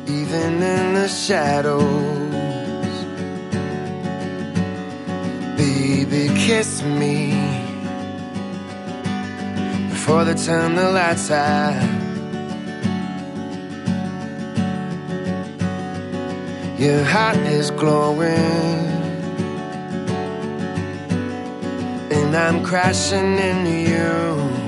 even in the shadows. Baby, kiss me before they turn the lights out. Your heart is glowing, and I'm crashing into you.